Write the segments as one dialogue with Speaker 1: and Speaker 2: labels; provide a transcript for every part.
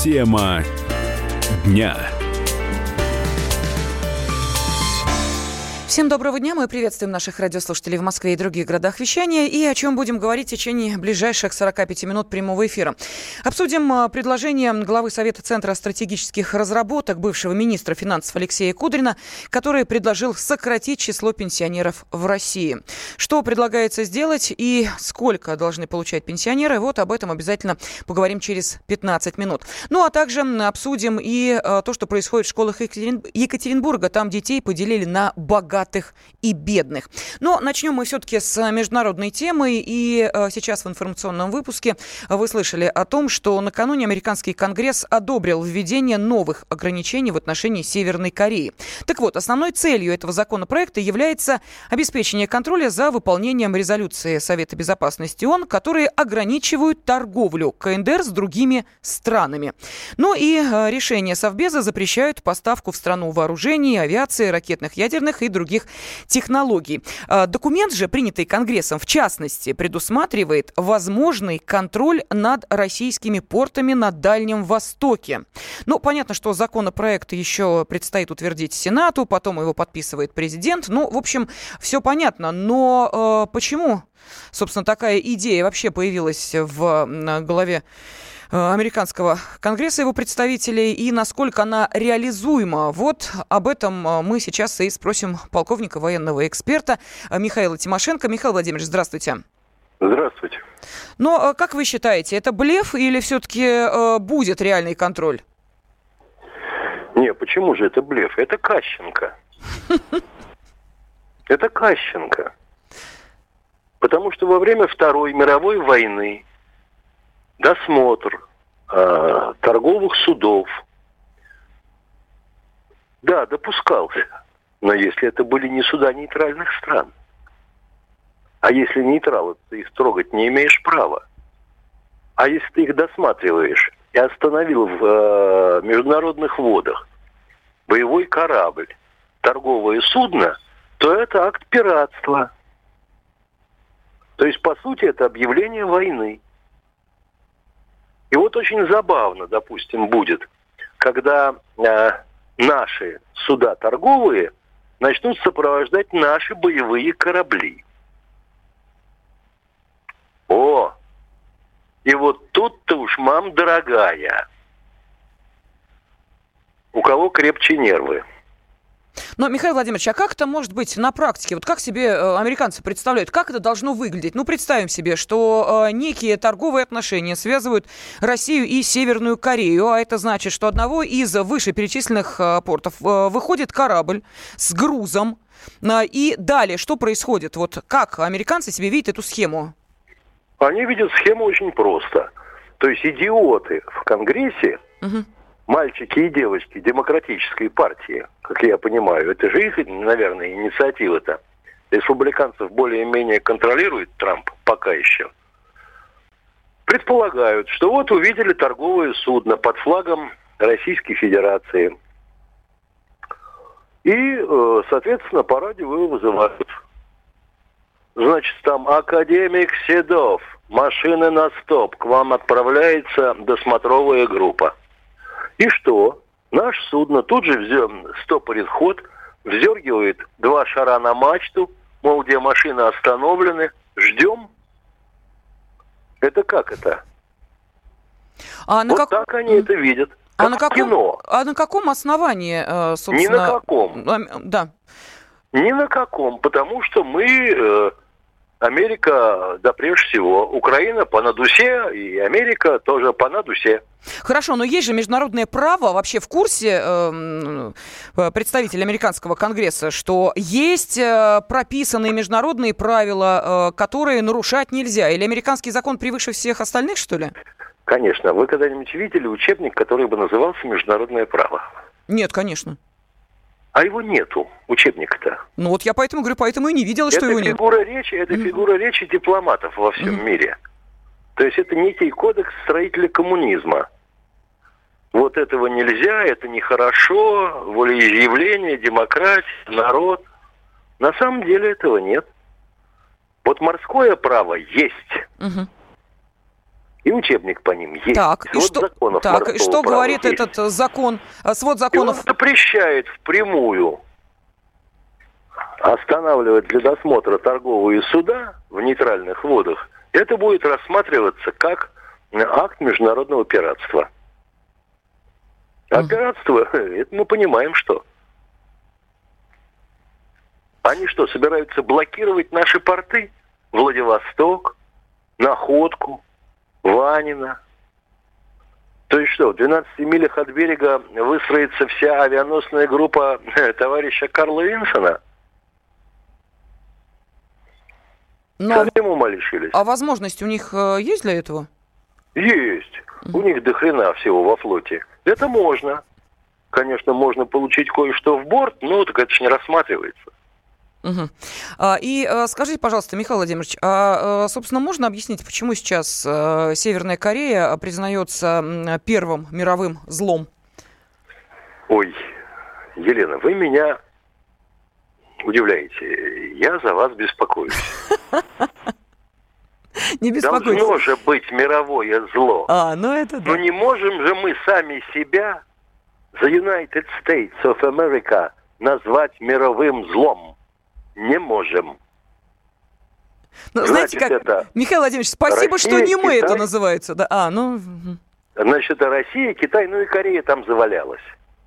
Speaker 1: Тема дня.
Speaker 2: Всем доброго дня. Мы приветствуем наших радиослушателей в Москве и других городах вещания. И о чем будем говорить в течение ближайших 45 минут прямого эфира. Обсудим предложение главы Совета Центра стратегических разработок, бывшего министра финансов Алексея Кудрина, который предложил сократить число пенсионеров в России. Что предлагается сделать и сколько должны получать пенсионеры, вот об этом обязательно поговорим через 15 минут. Ну, а также обсудим и то, что происходит в школах Екатеринбурга. Там детей поделили на богатых и бедных. Но начнем мы все-таки с международной темы. И сейчас в информационном выпуске вы слышали о том, что накануне американский Конгресс одобрил введение новых ограничений в отношении Северной Кореи. Так вот, основной целью этого законопроекта является обеспечение контроля за выполнением резолюции Совета Безопасности ООН, которые ограничивают торговлю КНДР с другими странами. Ну и решения Совбеза запрещают поставку в страну вооружений, авиации, ракетных, ядерных и других технологий. Документ же, принятый Конгрессом, в частности, предусматривает возможный контроль над российскими портами на Дальнем Востоке. Ну, понятно, что законопроект еще предстоит утвердить Сенату, потом его подписывает президент. Ну, в общем, все понятно. Но почему, собственно, такая идея вообще появилась в голове американского Конгресса, его представителей, и насколько она реализуема? Вот об этом мы сейчас и спросим полковника, военного эксперта Михаила Тимошенко. Михаил Владимирович, здравствуйте.
Speaker 3: Здравствуйте.
Speaker 2: Но как вы считаете, это блеф или все-таки будет реальный контроль?
Speaker 3: Не, почему же это блеф? Это Кащенко. Это Кащенко. Потому что во время Второй мировой войны досмотр торговых судов, да, допускался. Но если это были не суда нейтральных стран. А если нейтралы, ты их трогать не имеешь права. А если ты их досматриваешь и остановил в международных водах боевой корабль, торговое судно, то это акт пиратства. То есть, по сути, это объявление войны. И вот очень забавно, допустим, будет, когда наши суда торговые начнут сопровождать наши боевые корабли. О! И вот тут-то уж, мам дорогая, у кого крепче нервы.
Speaker 2: Но, Михаил Владимирович, а как это может быть на практике? Вот как себе американцы представляют, как это должно выглядеть? Ну, представим себе, что некие торговые отношения связывают Россию и Северную Корею, а это значит, что одного из вышеперечисленных портов выходит корабль с грузом, и далее что происходит? Вот как американцы себе видят эту схему?
Speaker 3: Они видят схему очень просто. То есть идиоты в Конгрессе, мальчики и девочки демократической партии, как я понимаю, это же их, наверное, инициатива-то. Республиканцев более-менее контролирует Трамп пока еще. Предполагают, что вот увидели торговое судно под флагом Российской Федерации. И, соответственно, по радио его вызывают. Значит, там академик Седов, машины на стоп, к вам отправляется досмотровая группа. И что? Наше судно тут же стопорит ход, вздергивает 2 шара на мачту, мол, где машины остановлены, ждем. Это как это? Так они это видят. Как в кино.
Speaker 2: А на каком основании, собственно?
Speaker 3: Ни на каком.
Speaker 2: Да.
Speaker 3: Ни на каком, потому что мы... Америка, да прежде всего, Украина по надусе, и Америка тоже по надусе.
Speaker 2: Хорошо, но есть же международное право, вообще в курсе представитель американского Конгресса, что есть прописанные международные правила, которые нарушать нельзя? Или американский закон превыше всех остальных, что ли?
Speaker 3: Конечно. Вы когда-нибудь видели учебник, который бы назывался «Международное право»?
Speaker 2: Нет, конечно.
Speaker 3: А его нету, учебника-то.
Speaker 2: Ну вот я поэтому говорю, поэтому и не видела, что его нет.
Speaker 3: Это фигура речи дипломатов во всем мире. То есть это некий кодекс строителя коммунизма. Вот этого нельзя, это нехорошо, волеизъявление, демократия, народ. На самом деле этого нет. Вот морское право есть. И учебник по ним есть.
Speaker 2: Так, и что говорит
Speaker 3: есть.
Speaker 2: этот закон, свод законов?
Speaker 3: И он запрещает впрямую останавливать для досмотра торговые суда в нейтральных водах. Это будет рассматриваться как акт международного пиратства. А пиратство, это мы понимаем, что. Они что, собираются блокировать наши порты? Владивосток, Находку, Ванино. То есть что, в 12 милях от берега выстроится вся авианосная группа товарища Карла Винсона? Совсем ума лишились.
Speaker 2: А возможность у них есть для этого?
Speaker 3: Есть. У них до хрена всего во флоте. Это можно. Конечно, можно получить кое-что в борт, но так это же не рассматривается.
Speaker 2: Угу. И скажите, пожалуйста, Михаил Владимирович, собственно, можно объяснить, почему сейчас Северная Корея признается первым мировым злом?
Speaker 3: Ой, Елена, вы меня удивляете. Я за вас беспокоюсь.
Speaker 2: Не беспокойтесь.
Speaker 3: Должно же быть мировое зло.
Speaker 2: Ну это да.
Speaker 3: Но не можем же мы сами себя, the United States of America, назвать мировым злом. Не можем.
Speaker 2: Знаете, как, Михаил Владимирович, спасибо,
Speaker 3: Россия,
Speaker 2: что не мы
Speaker 3: Китай,
Speaker 2: это называется. Да.
Speaker 3: Значит, это Россия, Китай, и Корея там завалялась.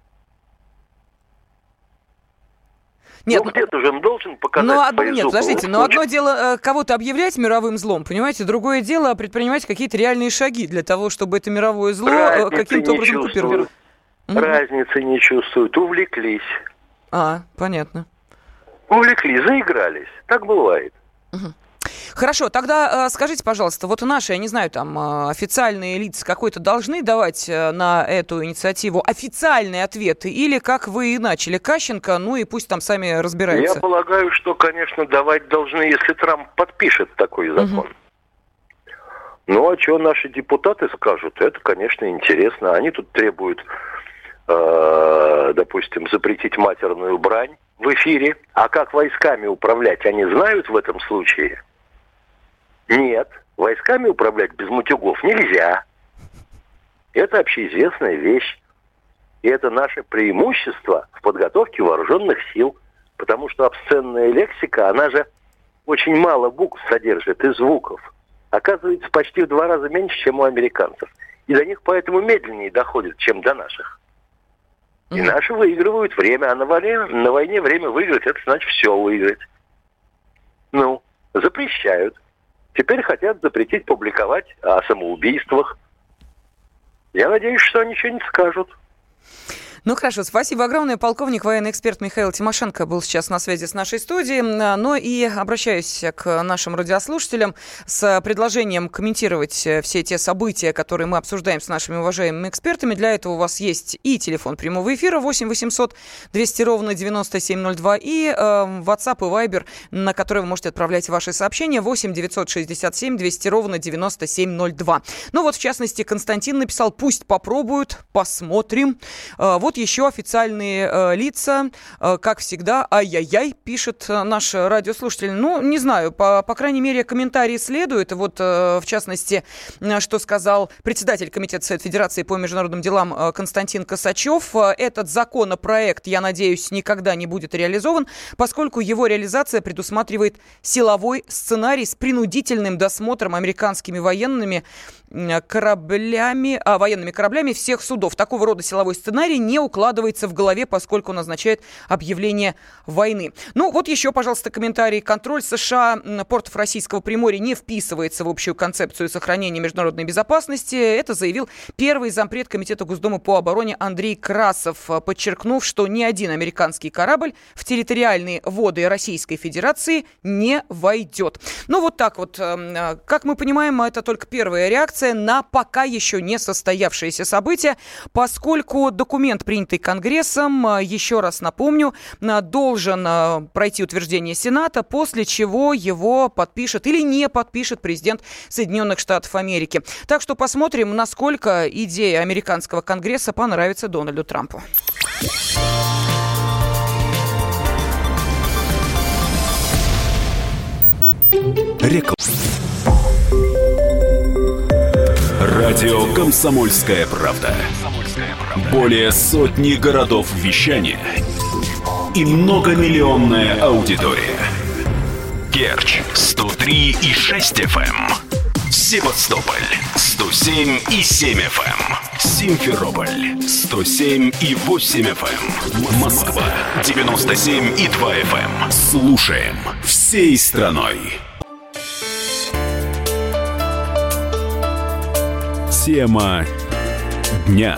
Speaker 2: Нет,
Speaker 3: где-то же он должен показать
Speaker 2: Нет, подождите, но одно дело кого-то объявлять мировым злом, понимаете, другое дело предпринимать какие-то реальные шаги для того, чтобы это мировое зло каким-то образом купировать.
Speaker 3: Разницы не чувствуют, увлеклись.
Speaker 2: Понятно.
Speaker 3: Увлеклись, заигрались. Так бывает.
Speaker 2: Хорошо, тогда скажите, пожалуйста, вот наши, я не знаю, там официальные лица какой-то должны давать на эту инициативу официальные ответы, или как вы и начали, Кащенко, и пусть там сами разбираются?
Speaker 3: Я полагаю, что, конечно, давать должны, если Трамп подпишет такой закон. А что наши депутаты скажут, это, конечно, интересно. Они тут требуют, допустим, запретить матерную брань в эфире. А как войсками управлять, они знают в этом случае? Нет, войсками управлять без матюгов нельзя. Это общеизвестная вещь. И это наше преимущество в подготовке вооруженных сил. Потому что обсценная лексика, она же очень мало букв содержит и звуков. Оказывается, почти в 2 раза меньше, чем у американцев. И до них поэтому медленнее доходит, чем до наших. И наши выигрывают время, а на войне время выиграть, это значит все выиграть. Запрещают. Теперь хотят запретить публиковать о самоубийствах. Я надеюсь, что они что-нибудь скажут.
Speaker 2: Хорошо, спасибо огромное. Полковник, военный эксперт Михаил Тимошенко был сейчас на связи с нашей студией. И обращаюсь к нашим радиослушателям с предложением комментировать все те события, которые мы обсуждаем с нашими уважаемыми экспертами. Для этого у вас есть и телефон прямого эфира 8 800 200 ровно 9702, и WhatsApp и Viber, на который вы можете отправлять ваши сообщения, 8 967 200 ровно 9702. В частности, Константин написал: пусть попробуют, посмотрим. Вот еще официальные лица, как всегда, ай-яй-яй, пишет наш радиослушатель. Не знаю, по крайней мере, комментарии следуют. В частности, что сказал председатель Комитета Совета Федерации по международным делам Константин Косачев. Этот законопроект, я надеюсь, никогда не будет реализован, поскольку его реализация предусматривает силовой сценарий с принудительным досмотром американскими военными кораблями всех судов. Такого рода силовой сценарий не укладывается в голове, поскольку он означает объявление войны. Еще, пожалуйста, комментарий. Контроль США портов российского Приморья не вписывается в общую концепцию сохранения международной безопасности. Это заявил первый зампред Комитета Госдумы по обороне Андрей Красов, подчеркнув, что ни один американский корабль в территориальные воды Российской Федерации не войдет. Как мы понимаем, это только первая реакция на пока еще не состоявшееся событие, поскольку документ, принятый Конгрессом, еще раз напомню, должен пройти утверждение Сената, после чего его подпишет или не подпишет президент Соединенных Штатов Америки. Так что посмотрим, насколько идея американского Конгресса понравится Дональду Трампу.
Speaker 1: Радио «Комсомольская правда». Более сотни городов вещания и многомиллионная аудитория. Керчь 103,6 FM. Севастополь 107,7 FM. Симферополь 107,8 FM. Москва 97,2 FM. Слушаем всей страной. Тема дня.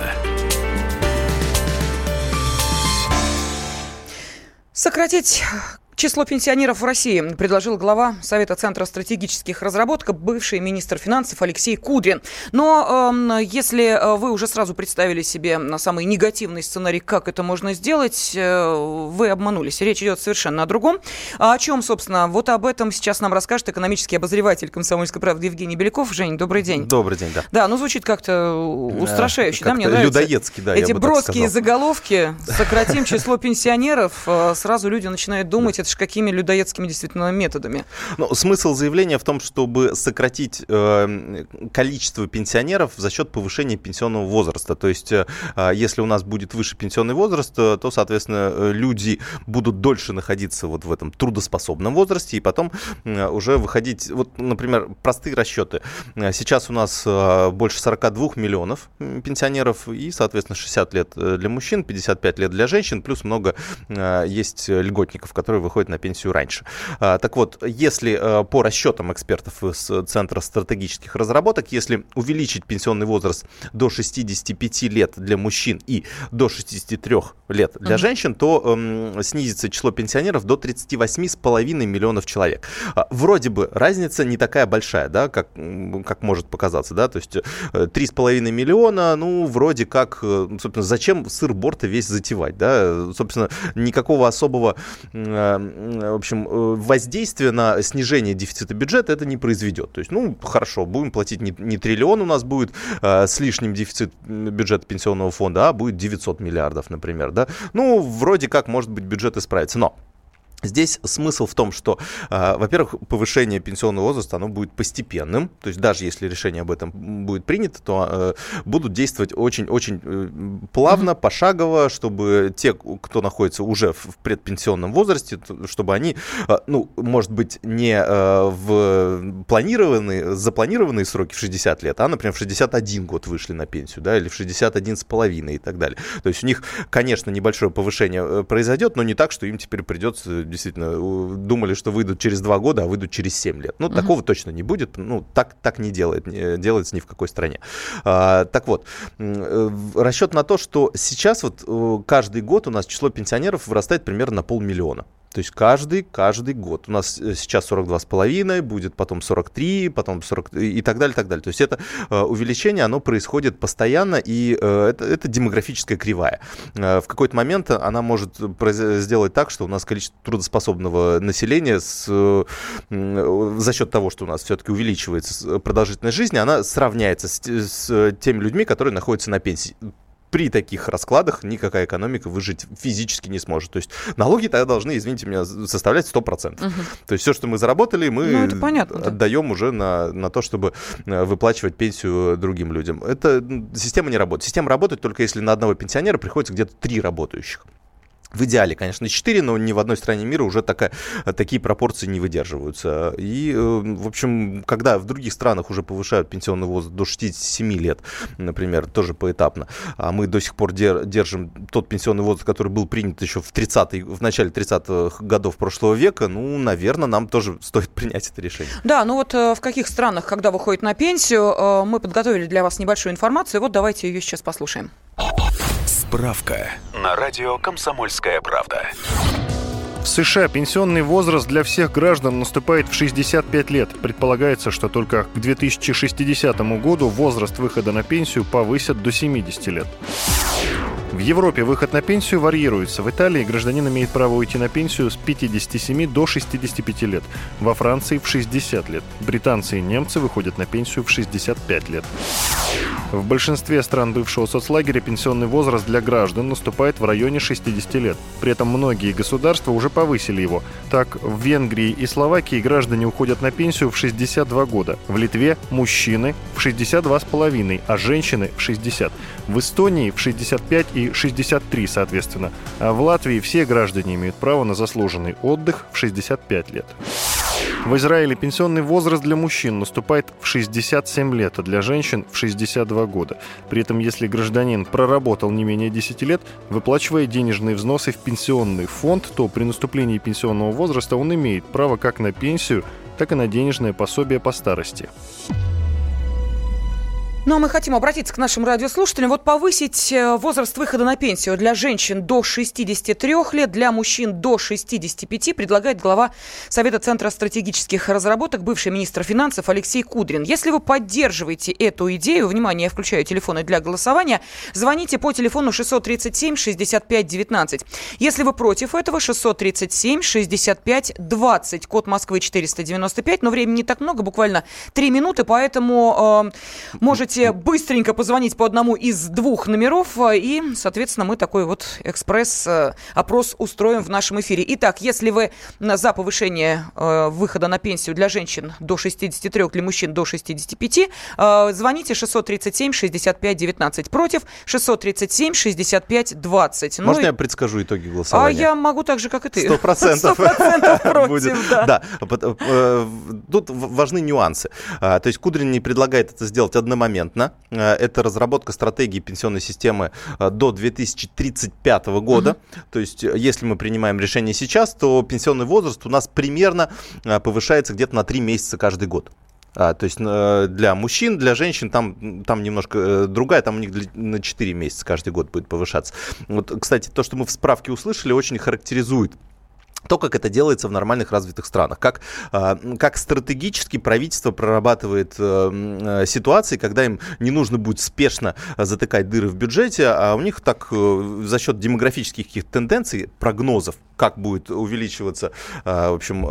Speaker 2: Сократить число пенсионеров в России предложил глава Совета Центра стратегических разработок, бывший министр финансов Алексей Кудрин. Но если вы уже сразу представили себе самый негативный сценарий, как это можно сделать, вы обманулись. Речь идет совершенно о другом. А о чем, собственно, вот об этом сейчас нам расскажет экономический обозреватель «Комсомольской правды» Евгений Беляков. Жень, добрый день.
Speaker 4: Добрый день, да.
Speaker 2: Да, ну звучит как-то устрашающе.
Speaker 4: Как-то
Speaker 2: мне нравится.
Speaker 4: Людоедски, да,
Speaker 2: эти броские заголовки. Сократим число пенсионеров. Сразу люди начинают думать, это же какими людоедскими действительно методами.
Speaker 4: Ну, смысл заявления в том, чтобы сократить количество пенсионеров за счет повышения пенсионного возраста. То есть, если у нас будет выше пенсионный возраст, то, соответственно, люди будут дольше находиться вот в этом трудоспособном возрасте и потом уже выходить. Вот, например, простые расчеты. Сейчас у нас больше 42 миллионов пенсионеров и, соответственно, 60 лет для мужчин, 55 лет для женщин, плюс много есть льготников, которые выходят на пенсию раньше. Так вот, если по расчетам экспертов из Центра стратегических разработок, если увеличить пенсионный возраст до 65 лет для мужчин и до 63 лет для женщин, то снизится число пенсионеров до 38,5 миллионов человек. Вроде бы разница не такая большая, да, как может показаться, да, то есть 3,5 миллиона, ну, вроде как, собственно, зачем сыр-бор-то весь затевать, да, собственно, никакого особого в общем, воздействие на снижение дефицита бюджета это не произведет. То есть, ну, хорошо, будем платить не триллион, у нас будет с лишним дефицит бюджета пенсионного фонда, а будет 900 миллиардов, например, да. Ну, вроде как, может быть, бюджет исправится, но здесь смысл в том, что, во-первых, повышение пенсионного возраста, оно будет постепенным, то есть даже если решение об этом будет принято, то будут действовать очень-очень плавно, пошагово, чтобы те, кто находится уже в предпенсионном возрасте, чтобы они, ну, может быть, не в запланированные сроки в 60 лет, а, например, в 61 год вышли на пенсию, да, или в 61,5 и так далее. То есть у них, конечно, небольшое повышение произойдет, но не так, что им теперь придется действительно думали, что выйдут через 2 года, а выйдут через 7 лет. Ну, такого точно не будет. Ну, так не делается ни в какой стране. Так вот, расчет на то, что сейчас вот каждый год у нас число пенсионеров вырастает примерно на 500 000. То есть каждый год. У нас сейчас 42,5, будет потом 43, потом 40 и так далее, так далее. То есть это увеличение, оно происходит постоянно, и это демографическая кривая. В какой-то момент она может сделать так, что у нас количество трудоспособного населения за счет того, что у нас все-таки увеличивается продолжительность жизни, она сравняется с теми людьми, которые находятся на пенсии. При таких раскладах никакая экономика выжить физически не сможет. То есть налоги тогда должны, извините меня, составлять 100%. То есть все, что мы заработали, мы отдаем уже на то, чтобы выплачивать пенсию другим людям. Эта система не работает. Система работает только если на одного пенсионера приходится где-то 3 работающих. В идеале, конечно, 4, но ни в одной стране мира уже такие пропорции не выдерживаются. И, в общем, когда в других странах уже повышают пенсионный возраст до 67 лет, например, тоже поэтапно, а мы до сих пор держим тот пенсионный возраст, который был принят еще в начале 30-х годов прошлого века, ну, наверное, нам тоже стоит принять это решение.
Speaker 2: Да, ну вот в каких странах, когда выходит на пенсию, мы подготовили для вас небольшую информацию, вот давайте ее сейчас послушаем.
Speaker 1: Справка на радио «Комсомольская правда».
Speaker 5: В США пенсионный возраст для всех граждан наступает в 65 лет. Предполагается, что только к 2060 году возраст выхода на пенсию повысят до 70 лет. В Европе выход на пенсию варьируется. В Италии гражданин имеет право уйти на пенсию с 57 до 65 лет. Во Франции в 60 лет. Британцы и немцы выходят на пенсию в 65 лет. В большинстве стран бывшего соцлагеря пенсионный возраст для граждан наступает в районе 60 лет. При этом многие государства уже повысили его. Так, в Венгрии и Словакии граждане уходят на пенсию в 62 года. В Литве мужчины в 62,5, а женщины в 60. В Эстонии в 65 и 63, соответственно. А в Латвии все граждане имеют право на заслуженный отдых в 65 лет. В Израиле пенсионный возраст для мужчин наступает в 67 лет, а для женщин в 62 года. При этом, если гражданин проработал не менее 10 лет, выплачивая денежные взносы в пенсионный фонд, то при наступлении пенсионного возраста он имеет право как на пенсию, так и на денежное пособие по старости.
Speaker 2: Ну, а мы хотим обратиться к нашим радиослушателям. Вот повысить возраст выхода на пенсию для женщин до 63 лет, для мужчин до 65 предлагает глава Совета Центра стратегических разработок, бывший министр финансов Алексей Кудрин. Если вы поддерживаете эту идею, внимание, я включаю телефоны для голосования, звоните по телефону 637-65-19. Если вы против этого, 637-65-20, код Москвы 495, но времени не так много, буквально 3 минуты, поэтому можете быстренько позвонить по одному из 2 номеров, и, соответственно, мы такой вот экспресс-опрос устроим в нашем эфире. Итак, если вы за повышение выхода на пенсию для женщин до 63, для мужчин до 65, звоните 637-65-19. Против 637-65-20.
Speaker 4: Можно я предскажу итоги голосования?
Speaker 2: Я могу так же, как и ты.
Speaker 4: 100%
Speaker 2: против,
Speaker 4: да. Тут важны нюансы. То есть Кудрин не предлагает это сделать одномоментно. Это разработка стратегии пенсионной системы до 2035 года. То есть, если мы принимаем решение сейчас, то пенсионный возраст у нас примерно повышается где-то на 3 месяца каждый год. То есть для мужчин, для женщин там немножко другая, там у них на 4 месяца каждый год будет повышаться. Вот, кстати, то, что мы в справке услышали, очень характеризует то, как это делается в нормальных развитых странах. Как стратегически правительство прорабатывает ситуации, когда им не нужно будет спешно затыкать дыры в бюджете, а у них так за счет демографических каких-то тенденций, прогнозов, как будет увеличиваться, в общем,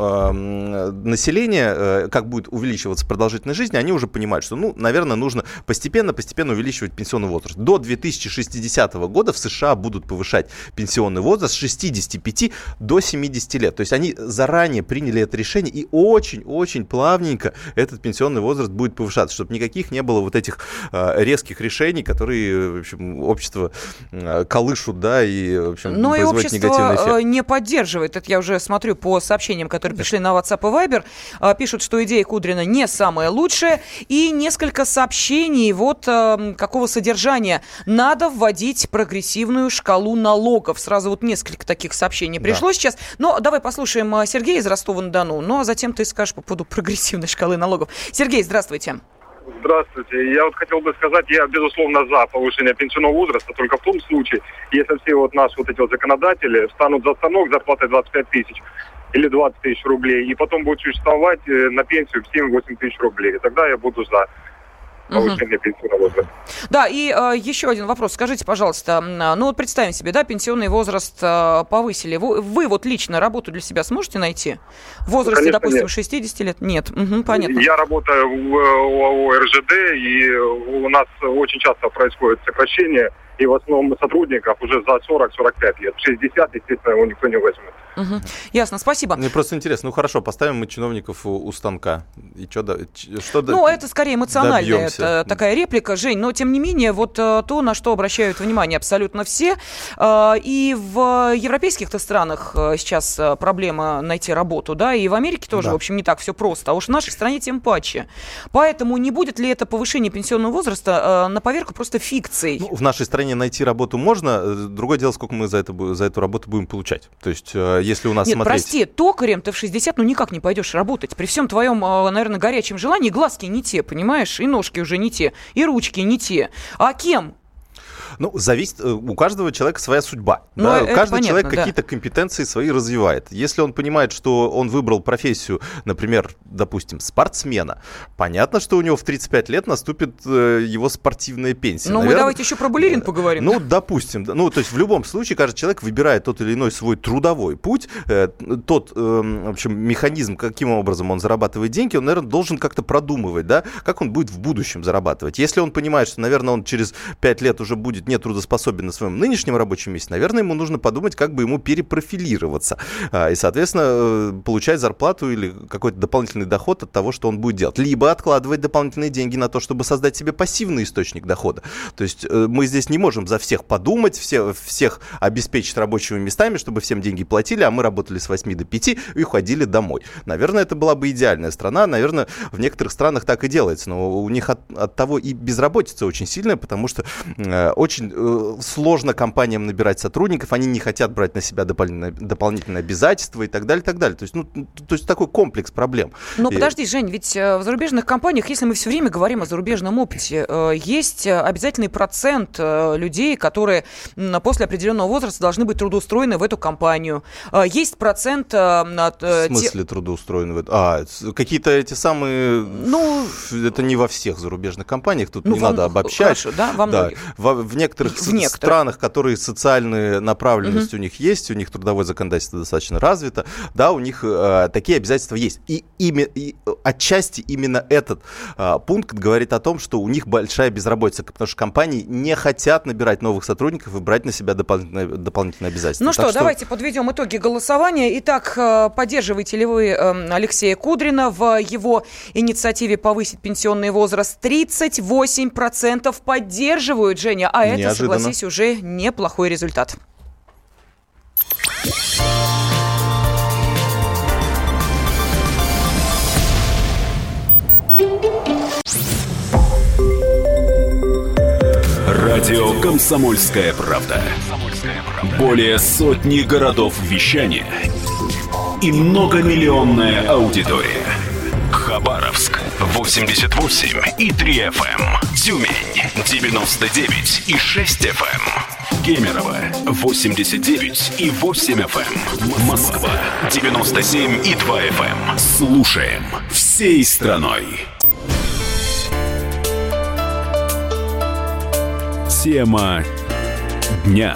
Speaker 4: население, как будет увеличиваться продолжительность жизни, они уже понимают, что, наверное, нужно постепенно увеличивать пенсионный возраст. До 2060 года в США будут повышать пенсионный возраст с 65 до 70 лет. То есть они заранее приняли это решение, и очень-очень плавненько этот пенсионный возраст будет повышаться, чтобы никаких не было вот этих резких решений, которые, в общем, общество колышут, да, и, в общем, производят негативный эффект.
Speaker 2: Но и общество не поддерживает. Это я уже смотрю по сообщениям, которые пришли на WhatsApp и Viber. Пишут, что идея Кудрина не самая лучшая. И несколько сообщений какого содержания. Надо вводить прогрессивную шкалу налогов. Сразу вот несколько таких сообщений пришло сейчас. Но давай послушаем Сергея из Ростова-на-Дону, а затем ты скажешь по поводу прогрессивной шкалы налогов. Сергей, здравствуйте.
Speaker 6: Здравствуйте. Я хотел бы сказать, я, безусловно, за повышение пенсионного возраста, только в том случае, если все наши эти законодатели встанут за станок зарплатой 25 тысяч или 20 тысяч рублей, и потом будут существовать на пенсию в 7-8 тысяч рублей. Тогда я буду за повышение пенсионного возраста. Да,
Speaker 2: и еще один вопрос. Скажите, пожалуйста, представим себе, да, пенсионный возраст повысили. Вы лично работу для себя сможете найти? В возрасте, конечно, допустим, нет. 60 лет? Нет. Понятно. Я работаю в ОАО РЖД, и у нас очень часто происходит сокращение, и в основном сотрудников уже за 40-45 лет. 60, естественно, его никто не возьмет. Ясно, спасибо.
Speaker 4: Мне просто интересно, хорошо, поставим мы чиновников у станка. И что
Speaker 2: это скорее эмоциональная такая реплика, Жень, но тем не менее, то, на что обращают внимание абсолютно все. И в европейских-то странах сейчас проблема найти работу, да, и в Америке тоже, в общем, не так все просто. А уж в нашей стране тем паче. Поэтому не будет ли это повышение пенсионного возраста на поверку просто фикцией?
Speaker 4: В нашей стране найти работу можно, другое дело, сколько мы за эту работу будем получать. То есть, если у нас
Speaker 2: прости, токарем ты в 60 никак не пойдешь работать. При всем твоем, наверное, горячем желании глазки не те, понимаешь? И ножки уже не те, и ручки не те. А кем?
Speaker 4: Ну, зависит, у каждого человека своя судьба.
Speaker 2: Ну,
Speaker 4: да?
Speaker 2: это
Speaker 4: Каждый
Speaker 2: понятно,
Speaker 4: человек
Speaker 2: да.
Speaker 4: какие-то компетенции свои развивает. Если он понимает, что он выбрал профессию, например, допустим, спортсмена, понятно, что у него в 35 лет наступит его спортивная пенсия.
Speaker 2: Ну, мы давайте еще про балерин поговорим.
Speaker 4: Ну, допустим. Ну, то есть в любом случае каждый человек выбирает тот или иной свой трудовой путь, тот, в общем, механизм, каким образом он зарабатывает деньги, он, наверное, должен как-то продумывать, да, как он будет в будущем зарабатывать. Если он понимает, что, наверное, он через 5 лет уже будет нетрудоспособен на своем нынешнем рабочем месте, наверное, ему нужно подумать, как бы ему перепрофилироваться и, соответственно, получать зарплату или какой-то дополнительный доход от того, что он будет делать. Либо откладывать дополнительные деньги на то, чтобы создать себе пассивный источник дохода. То есть мы здесь не можем за всех подумать, всех обеспечить рабочими местами, чтобы всем деньги платили, а мы работали с 8 до 5 и уходили домой. Наверное, это была бы идеальная страна. Наверное, в некоторых странах так и делается. Но у них от того и безработица очень сильная, потому что очень сложно компаниям набирать сотрудников, они не хотят брать на себя дополнительные обязательства и так далее, и так далее. То есть такой комплекс проблем.
Speaker 2: Но подожди, Жень, ведь в зарубежных компаниях, если мы все время говорим о зарубежном опыте, есть обязательный процент людей, которые после определенного возраста должны быть трудоустроены в эту компанию. Есть процент...
Speaker 4: В смысле трудоустроены? Какие-то эти самые...
Speaker 2: Ну,
Speaker 4: это не во всех зарубежных компаниях, тут не надо обобщать.
Speaker 2: Хорошо, да, во многих.
Speaker 4: В некоторых странах, которые социальная направленность у них есть, у них трудовое законодательство достаточно развито, да, у них такие обязательства есть. И отчасти именно этот пункт говорит о том, что у них большая безработица, потому что компании не хотят набирать новых сотрудников и брать на себя дополнительные обязательства.
Speaker 2: Ну что, давайте подведем итоги голосования. Итак, поддерживаете ли вы Алексея Кудрина в его инициативе повысить пенсионный возраст? 38% поддерживают, Женя, а это,
Speaker 4: неожиданно.
Speaker 2: согласись, уже неплохой результат.
Speaker 1: Радио «Комсомольская правда». Более сотни городов вещания и многомиллионная аудитория. Хабаровск 88 и 3 FM. Тюмень 99 и 6 FM. Кемерово 89 и 8 FM. Москва 97 и 2 FM. Слушаем всей страной. Тема дня.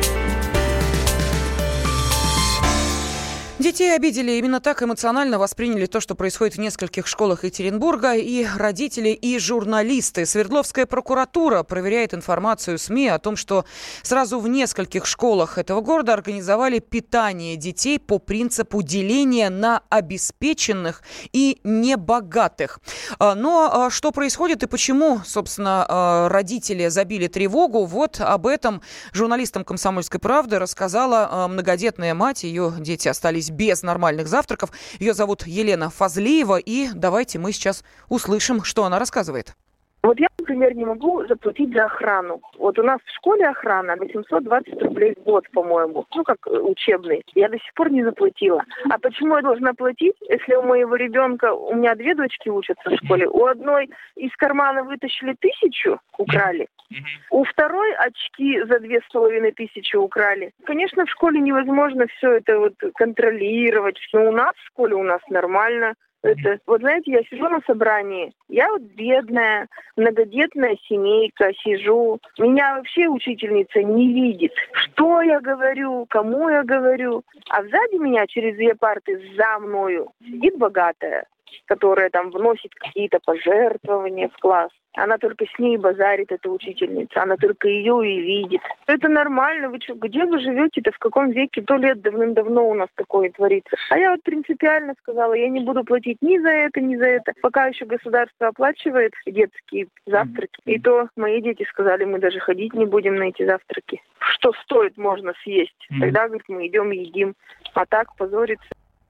Speaker 2: Детей обидели. Именно так эмоционально восприняли то, что происходит в нескольких школах Екатеринбурга, и родители, и журналисты. Свердловская прокуратура проверяет информацию СМИ о том, что сразу в нескольких школах этого города организовали питание детей по принципу деления на обеспеченных и небогатых. Но что происходит и почему, собственно, родители забили тревогу, вот об этом журналистам «Комсомольской правды» рассказала многодетная мать. Ее дети остались без нормальных завтраков. Ее зовут Елена Фазлиева, и давайте мы сейчас услышим, что она рассказывает.
Speaker 7: Вот я, например, не могу заплатить за охрану. Вот у нас в школе охрана 820 рублей в год, по-моему, как учебный. Я до сих пор не заплатила. А почему я должна платить, если у моего ребенка, у меня 2 дочки учатся в школе, у одной из кармана вытащили 1000, украли, у второй очки за 2500 украли. Конечно, в школе невозможно все это вот контролировать. Но у нас в школе нормально. Вот знаете, я сижу на собрании, я вот бедная, многодетная семейка, сижу. Меня вообще учительница не видит. Что я говорю, кому я говорю. А сзади меня через 2 парты за мною сидит богатая, которая там вносит какие-то пожертвования в класс. Она только с ней базарит, эта учительница. Она только ее и видит. Это нормально. Вы что, где вы живете-то? В каком веке? 100 лет давным-давно у нас такое творится. А я вот принципиально сказала, я не буду платить ни за это, ни за это. Пока еще государство оплачивает детские завтраки. И то мои дети сказали, мы даже ходить не будем на эти завтраки. Что стоит, можно съесть. Тогда, говорит, мы идем едим. А так позориться.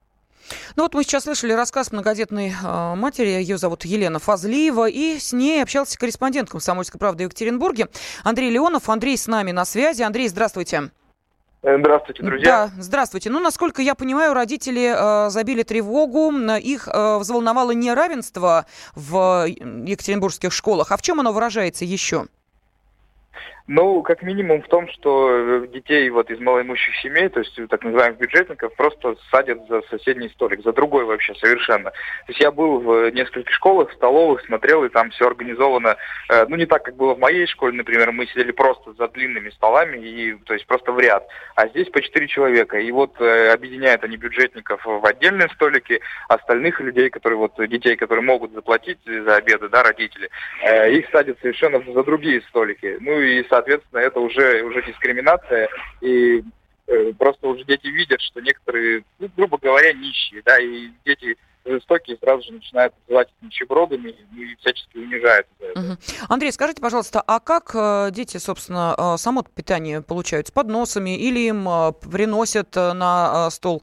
Speaker 2: Ну вот мы сейчас слышали рассказ многодетной матери, ее зовут Елена Фазлиева, и с ней общался корреспондент «Комсомольской правды» в Екатеринбурге Андрей Леонов. Андрей с нами на связи. Андрей, здравствуйте.
Speaker 8: Здравствуйте, друзья.
Speaker 2: Да, здравствуйте. Ну, насколько я понимаю, родители забили тревогу, их взволновало неравенство в екатеринбургских школах. А в чем оно выражается еще?
Speaker 8: Ну, как минимум в том, что детей вот из малоимущих семей, то есть так называемых бюджетников, просто садят за соседний столик, за другой вообще совершенно. То есть я был в нескольких школах, столовых, смотрел, и там все организовано, не так, как было в моей школе, например, мы сидели просто за длинными столами, и, то есть просто в ряд, а здесь по 4 человека. И вот объединяют они бюджетников в отдельные столики, остальных людей, детей, которые могут заплатить за обеды, да, родители, их садят совершенно за другие столики. Ну и, соответственно, это уже дискриминация, и просто уже дети видят, что некоторые, грубо говоря, нищие, да, и дети жестокие сразу же начинают называть их нищебродами и всячески унижают за это.
Speaker 2: Андрей, скажите, пожалуйста, а как дети, собственно, само питание получают? С подносами или им приносят на стол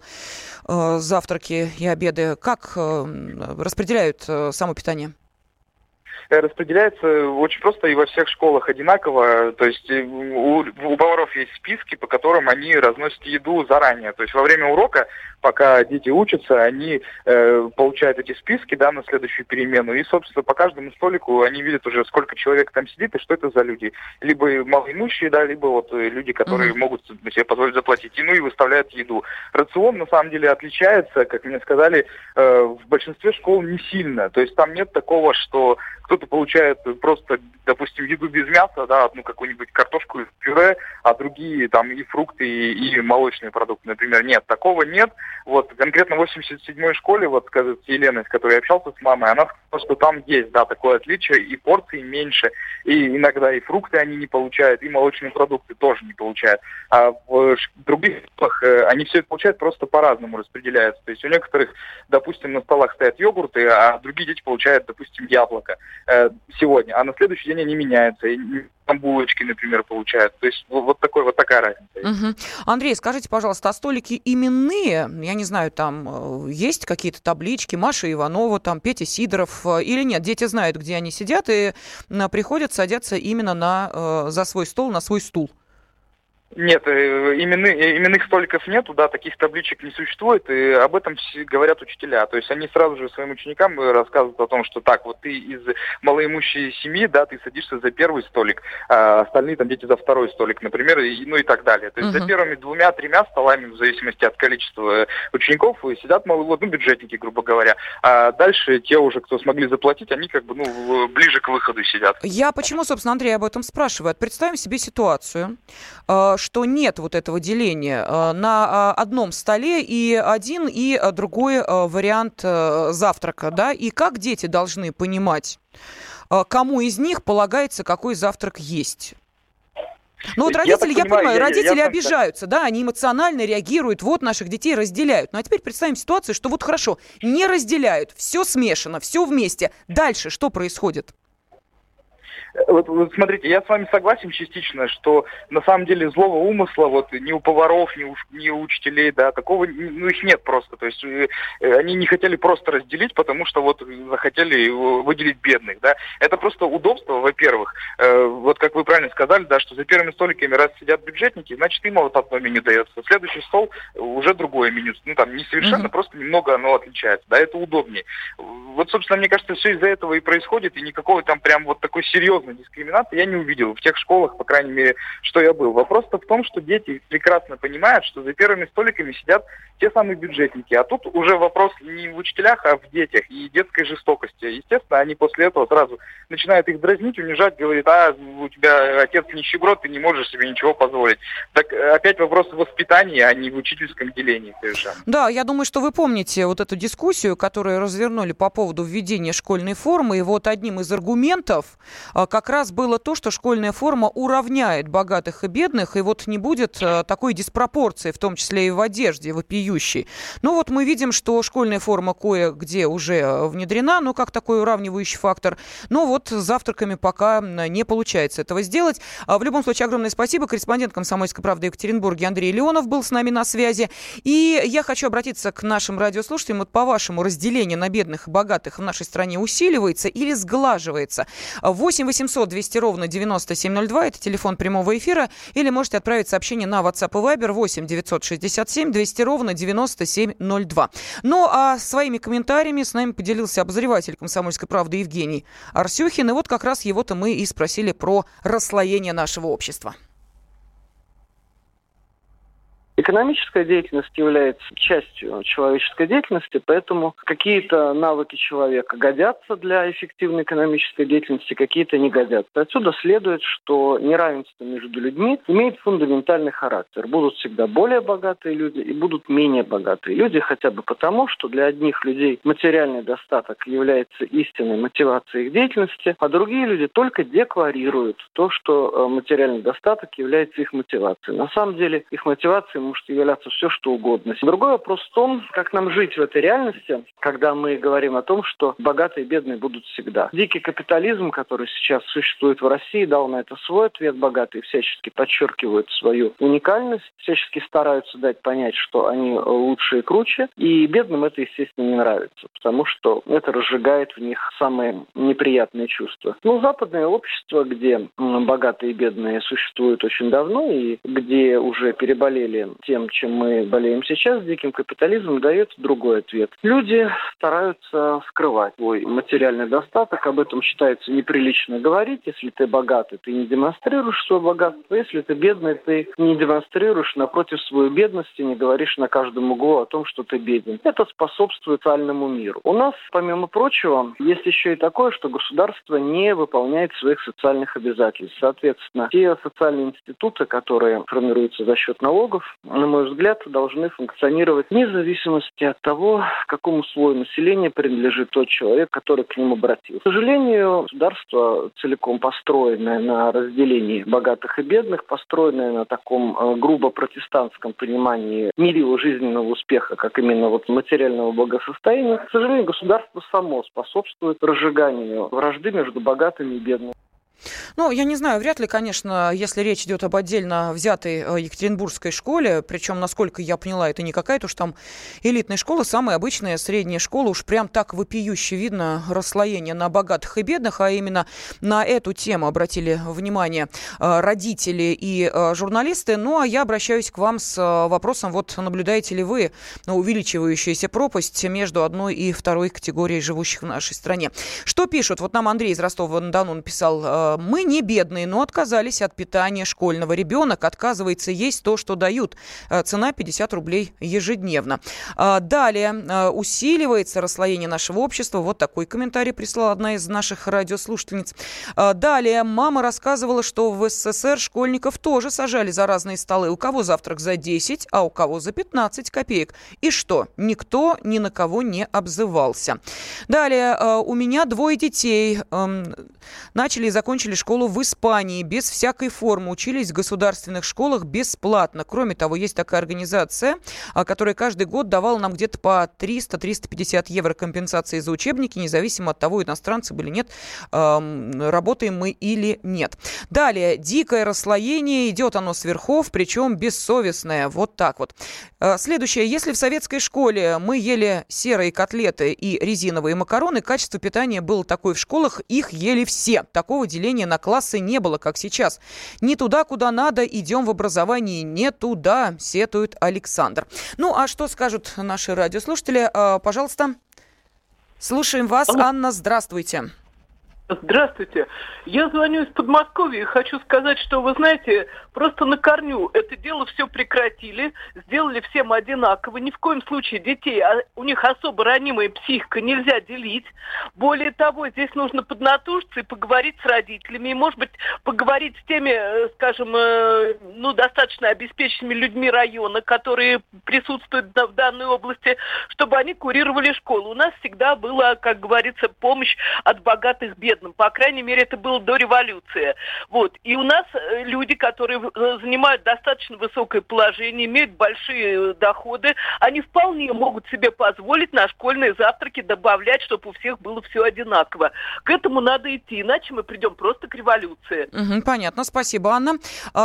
Speaker 2: завтраки и обеды? Как распределяют само питание?
Speaker 8: Распределяется очень просто и во всех школах одинаково. То есть у поваров есть списки, по которым они разносят еду заранее. То есть во время урока, пока дети учатся, они получают эти списки, да, на следующую перемену. И, собственно, по каждому столику они видят уже, сколько человек там сидит и что это за люди. Либо малоимущие, да, либо вот люди, которые могут себе позволить заплатить. И выставляют еду. Рацион, на самом деле, отличается, как мне сказали, в большинстве школ не сильно. То есть там нет такого, что кто-то получает просто, допустим, еду без мяса, да, одну какую-нибудь картошку и пюре, а другие там и фрукты, и молочные продукты, например. Нет, такого нет. Вот конкретно в 87-й школе, вот с Еленой, с которой я общался с мамой, она сказала, что там есть, да, такое отличие, и порции меньше, и иногда и фрукты они не получают, и молочные продукты тоже не получают. А в других школах они все это получают, просто по-разному распределяются. То есть у некоторых, допустим, на столах стоят йогурты, а другие дети получают, допустим, яблоко сегодня, а на следующий день они меняются, и там булочки, например, получают. То есть вот такая разница.
Speaker 2: Андрей, скажите, пожалуйста, а столики именные, я не знаю, там есть какие-то таблички, Маша Иванова, там Петя Сидоров, или нет? Дети знают, где они сидят, и приходят, садятся именно за свой стол, на свой стул.
Speaker 8: Нет, именных столиков нету, да, таких табличек не существует, и об этом говорят учителя. То есть они сразу же своим ученикам рассказывают о том, что так, вот ты из малоимущей семьи, да, ты садишься за первый столик, а остальные там дети за второй столик, например, и так далее. То есть за первыми 2-3 столами, в зависимости от количества учеников, сидят бюджетники, грубо говоря. А дальше те уже, кто смогли заплатить, они ближе к выходу сидят.
Speaker 2: Я почему, собственно, Андрей об этом спрашиваю? Представим себе ситуацию, что нет вот этого деления на одном столе и один, и другой вариант завтрака, да, и как дети должны понимать, кому из них полагается какой завтрак есть? Ну вот родители, я понимаю, родители обижаются, да, они эмоционально реагируют, вот наших детей разделяют. Ну а теперь представим ситуацию, что вот хорошо, не разделяют, все смешано, все вместе. Дальше что происходит?
Speaker 8: Вот смотрите, я с вами согласен частично, что на самом деле злого умысла ни у поваров, ни у учителей, да, такого, их нет просто. То есть они не хотели просто разделить, потому что захотели выделить бедных, да. Это просто удобство, во-первых. Вот как вы правильно сказали, да, что за первыми столиками раз сидят бюджетники, значит им одно меню дается. Следующий стол уже другое меню. Там не совершенно, просто немного оно отличается, да, это удобнее. Вот, собственно, мне кажется, все из-за этого и происходит, и никакого там прям такой серьезной дискриминации я не увидел в тех школах, по крайней мере, что я был. Вопрос-то в том, что дети прекрасно понимают, что за первыми столиками сидят те самые бюджетники. А тут уже вопрос не в учителях, а в детях и детской жестокости. Естественно, они после этого сразу начинают их дразнить, унижать, говорят, у тебя отец нищеброд, ты не можешь себе ничего позволить. Так опять вопрос в воспитании, а не в учительском делении совершенно.
Speaker 2: Да, я думаю, что вы помните вот эту дискуссию, которую развернули по поводу введения школьной формы. И вот одним из аргументов как раз было то, что школьная форма уравняет богатых и бедных, и вот не будет такой диспропорции, в том числе и в одежде, вопиющей. Ну вот мы видим, что школьная форма кое-где уже внедрена, но как такой уравнивающий фактор. Но вот с завтраками пока не получается этого сделать. В любом случае, огромное спасибо. Корреспондент «Комсомольской правды» в Екатеринбурге Андрей Леонов был с нами на связи. И я хочу обратиться к нашим радиослушателям. Вот по-вашему, разделение на бедных и богатых в нашей стране усиливается или сглаживается? 8 8 800 200 ровно 9702. Это телефон прямого эфира. Или можете отправить сообщение на WhatsApp и Viber 8 967 200 ровно 9702. Ну, а своими комментариями с нами поделился обозреватель «Комсомольской правды» Евгений Арсюхин. И вот как раз его-то мы и спросили про расслоение нашего общества.
Speaker 9: Экономическая деятельность является частью человеческой деятельности, поэтому какие-то навыки человека годятся для эффективной экономической деятельности, какие-то не годятся. Отсюда следует, что неравенство между людьми имеет фундаментальный характер. Будут всегда более богатые люди и будут менее богатые люди, хотя бы потому, что для одних людей материальный достаток является истинной мотивацией их деятельности, а другие люди только декларируют то, что материальный достаток является их мотивацией. На самом деле их мотивацией может являться все, что угодно. Другой вопрос в том, как нам жить в этой реальности, когда мы говорим о том, что богатые и бедные будут всегда. Дикий капитализм, который сейчас существует в России, дал на это свой ответ. Богатые всячески подчеркивают свою уникальность, всячески стараются дать понять, что они лучше и круче, и бедным это, естественно, не нравится, потому что это разжигает в них самые неприятные чувства. Но западное общество, где богатые и бедные существуют очень давно, и где уже переболели тем, чем мы болеем сейчас, диким капитализмом, дает другой ответ. Люди стараются скрывать свой материальный достаток, об этом считается неприлично говорить. Если ты богатый, ты не демонстрируешь свое богатство, если ты бедный, ты не демонстрируешь, напротив, свою бедность и не говоришь на каждом углу о том, что ты беден. Это способствует социальному миру. У нас, помимо прочего, есть еще и такое, что государство не выполняет своих социальных обязательств. Соответственно, те социальные институты, которые формируются за счет налогов, на мой взгляд, должны функционировать вне зависимости от того, какому слою населения принадлежит тот человек, который к ним обратился. К сожалению, государство, целиком построенное на разделении богатых и бедных, построенное на таком грубо протестантском понимании мерила жизненного успеха, как именно вот материального благосостояния, к сожалению, государство само способствует разжиганию вражды между богатыми и бедными.
Speaker 2: Ну, я не знаю, вряд ли, конечно, если речь идет об отдельно взятой екатеринбургской школе, причем, насколько я поняла, это не какая-то уж там элитная школа, самая обычная средняя школа, уж прям так вопиюще видно расслоение на богатых и бедных, а именно на эту тему обратили внимание родители и журналисты. Ну, а я обращаюсь к вам с вопросом, вот наблюдаете ли вы увеличивающуюся пропасть между одной и второй категорией живущих в нашей стране? Что пишут? Вот нам Андрей из Ростова-на-Дону написал: мы не бедные, но отказались от питания школьного. Ребенок отказывается есть то, что дают. Цена 50 рублей ежедневно. Далее. Усиливается расслоение нашего общества. Вот такой комментарий прислала одна из наших радиослушательниц. Далее. Мама рассказывала, что в СССР школьников тоже сажали за разные столы. У кого завтрак за 10, а у кого за 15 копеек. И что? Никто ни на кого не обзывался. Далее. У меня 2 детей. Начали и закончили школу в Испании без всякой формы. Учились в государственных школах бесплатно. Кроме того, есть такая организация, которая каждый год давала нам где-то по 300-350 евро компенсации за учебники, независимо от того, иностранцы были, нет, работаем мы или нет. Далее. Дикое расслоение. Идет оно с верхов, причем бессовестное. Вот так вот. Следующее. Если в советской школе мы ели серые котлеты и резиновые макароны, качество питания было такое в школах, их ели все. Такого деления на классы не было, как сейчас. Не туда, куда надо, идем в образовании не туда, сетует Александр. Ну, а что скажут наши радиослушатели? Пожалуйста, слушаем вас. Анна, здравствуйте.
Speaker 10: Здравствуйте. Я звоню из Подмосковья и хочу сказать, что, вы знаете, просто на корню это дело все прекратили, сделали всем одинаково. Ни в коем случае детей, у них особо ранимая психика, нельзя делить. Более того, здесь нужно поднатужиться и поговорить с родителями, и, может быть, поговорить с теми, скажем, достаточно обеспеченными людьми района, которые присутствуют в данной области, чтобы они курировали школу. У нас всегда была, как говорится, помощь от богатых бедным. По крайней мере, это было до революции. Вот. И у нас люди, которые занимают достаточно высокое положение, имеют большие доходы, они вполне могут себе позволить на школьные завтраки добавлять, чтобы у всех было все одинаково. К этому надо идти, иначе мы придем просто к революции.
Speaker 2: Понятно, спасибо, Анна.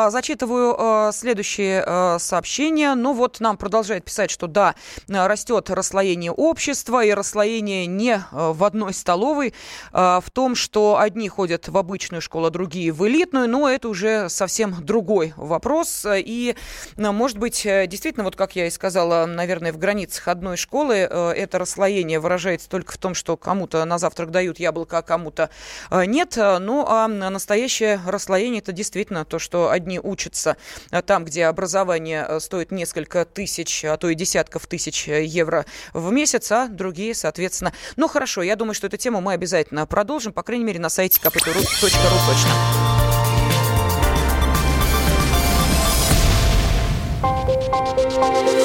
Speaker 2: Зачитываю следующее сообщение. Ну вот нам продолжает писать, что да, растет расслоение общества и расслоение не в одной столовой, в том, что одни ходят в обычную школу, а другие в элитную, но это уже совсем другой вопрос. И, может быть, действительно, вот как я и сказала, наверное, в границах одной школы это расслоение выражается только в том, что кому-то на завтрак дают яблоко, а кому-то нет. Ну, а настоящее расслоение – это действительно то, что одни учатся там, где образование стоит несколько тысяч, а то и десятков тысяч евро в месяц, а другие, соответственно. Ну, хорошо, я думаю, что эту тему мы обязательно продолжим, по крайней мере, на сайте kp.ru точно.